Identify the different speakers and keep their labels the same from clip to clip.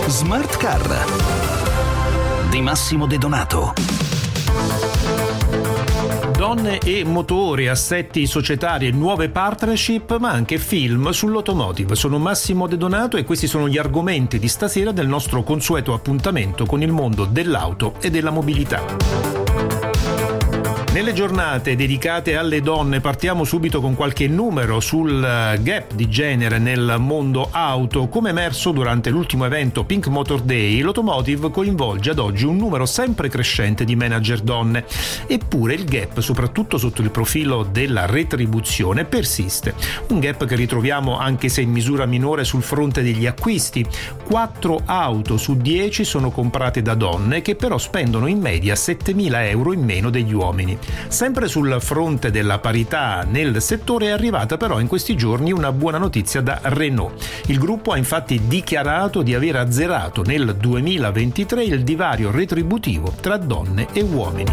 Speaker 1: Smart Car di Massimo De Donato.
Speaker 2: Donne e motori, assetti societari e nuove partnership, ma anche film sull'automotive. Sono Massimo De Donato e questi sono gli argomenti di stasera del nostro consueto appuntamento con il mondo dell'auto e della mobilità. Nelle giornate dedicate alle donne partiamo subito con qualche numero sul gap di genere nel mondo auto. Come emerso durante l'ultimo evento Pink Motor Day, l'automotive coinvolge ad oggi un numero sempre crescente di manager donne. Eppure il gap, soprattutto sotto il profilo della retribuzione, persiste. Un gap che ritroviamo anche se in misura minore sul fronte degli acquisti. 4 auto su 10 sono comprate da donne che però spendono in media 7.000 euro in meno degli uomini. Sempre sul fronte della parità nel settore è arrivata però in questi giorni una buona notizia da Renault. Il gruppo ha infatti dichiarato di aver azzerato nel 2023 il divario retributivo tra donne e uomini.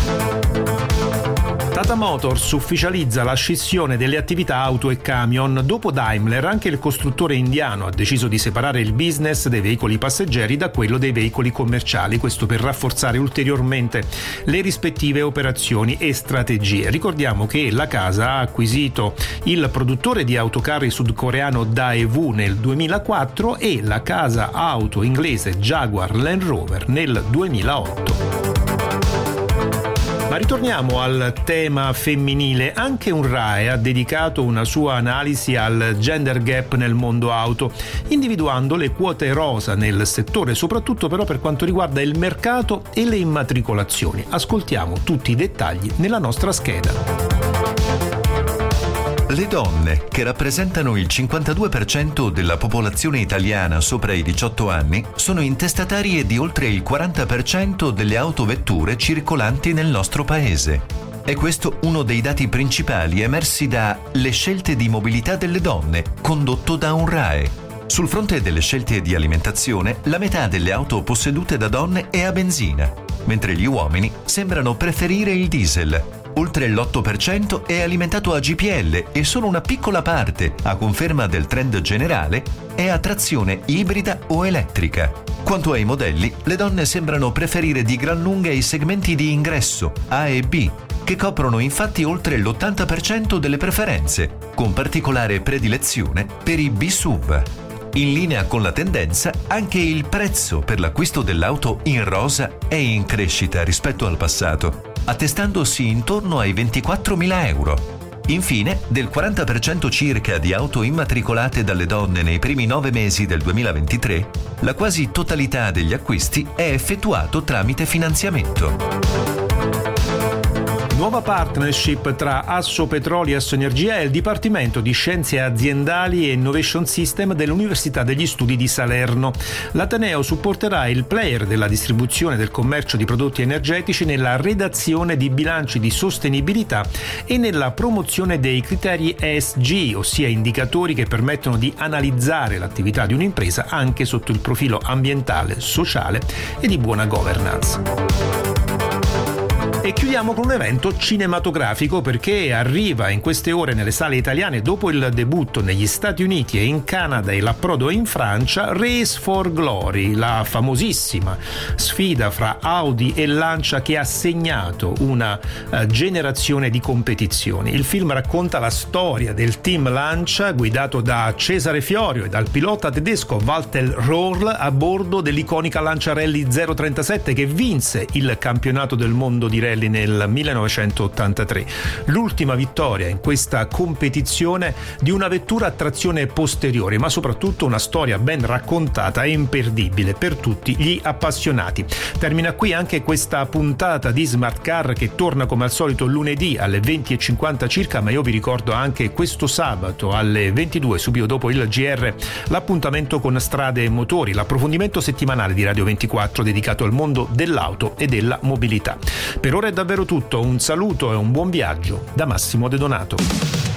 Speaker 2: Tata Motors ufficializza la scissione delle attività auto e camion. Dopo Daimler, anche il costruttore indiano ha deciso di separare il business dei veicoli passeggeri da quello dei veicoli commerciali, questo per rafforzare ulteriormente le rispettive operazioni e strategie. Ricordiamo che la casa ha acquisito il produttore di autocarri sudcoreano Daewoo nel 2004 e la casa auto inglese Jaguar Land Rover nel 2008. Ma ritorniamo al tema femminile. Anche un RAE ha dedicato una sua analisi al gender gap nel mondo auto, individuando le quote rosa nel settore, soprattutto però per quanto riguarda il mercato e le immatricolazioni. Ascoltiamo tutti i dettagli nella nostra scheda.
Speaker 3: Le donne, che rappresentano il 52% della popolazione italiana sopra i 18 anni, sono intestatarie di oltre il 40% delle autovetture circolanti nel nostro paese. È questo uno dei dati principali emersi da Le scelte di mobilità delle donne, condotto da un RAE. Sul fronte delle scelte di alimentazione, la metà delle auto possedute da donne è a benzina, mentre gli uomini sembrano preferire il diesel. Oltre l'8% è alimentato a GPL e solo una piccola parte, a conferma del trend generale, è a trazione ibrida o elettrica. Quanto ai modelli, le donne sembrano preferire di gran lunga i segmenti di ingresso A e B, che coprono infatti oltre l'80% delle preferenze, con particolare predilezione per i B-SUV. In linea con la tendenza, anche il prezzo per l'acquisto dell'auto in rosa è in crescita rispetto al passato, attestandosi intorno ai 24.000 euro. Infine, del 40% circa di auto immatricolate dalle donne nei primi 9 mesi del 2023, la quasi totalità degli acquisti è effettuato tramite finanziamento.
Speaker 2: Nuova partnership tra Assopetroli e Assoenergia e il Dipartimento di Scienze Aziendali e Innovation System dell'Università degli Studi di Salerno. L'Ateneo supporterà il player della distribuzione e del commercio di prodotti energetici nella redazione di bilanci di sostenibilità e nella promozione dei criteri ESG, ossia indicatori che permettono di analizzare l'attività di un'impresa anche sotto il profilo ambientale, sociale e di buona governance. E chiudiamo con un evento cinematografico perché arriva in queste ore nelle sale italiane dopo il debutto negli Stati Uniti e in Canada e l'approdo in Francia Race for Glory, la famosissima sfida fra Audi e Lancia che ha segnato una generazione di competizioni. Il film racconta la storia del team Lancia guidato da Cesare Fiorio e dal pilota tedesco Walter Röhrl a bordo dell'iconica Lancia Rally 037 che vinse il campionato del mondo di rally nel 1983. L'ultima vittoria in questa competizione di una vettura a trazione posteriore, ma soprattutto una storia ben raccontata e imperdibile per tutti gli appassionati. Termina qui anche questa puntata di Smart Car che torna come al solito lunedì alle 20:50 circa, ma io vi ricordo anche questo sabato alle 22 subito dopo il GR l'appuntamento con Strade e Motori, l'approfondimento settimanale di Radio 24 dedicato al mondo dell'auto e della mobilità. Per ora è davvero tutto, un saluto e un buon viaggio da Massimo De Donato.